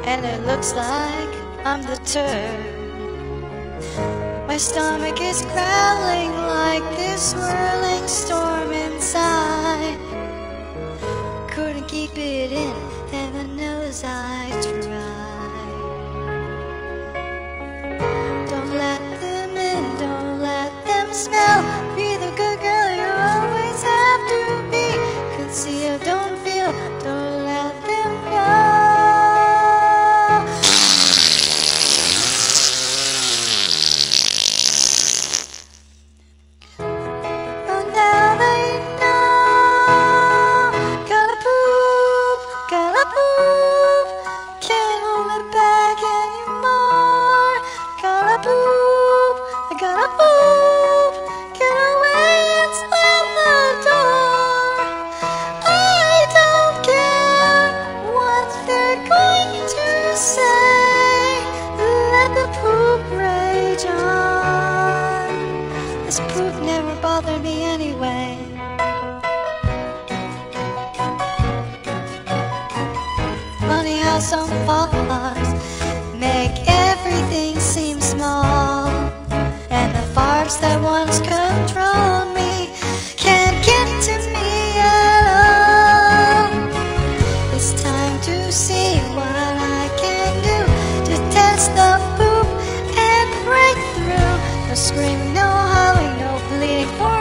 and it looks like I'm the turd. My stomach is growling like this swirling storm inside. Couldn't keep it in, heaven knows I tried. Don't let them in, don't let them smell. Be the good girl you always have to be. Could see or don't feel, don't let them go. This poop never bothered me anyway. Funny how some farts make everything seem small, and the farts that once controlled me can't get to me at all. It's time to see what I can do to test the poop and break through. No screaming, no howling, no bleeding for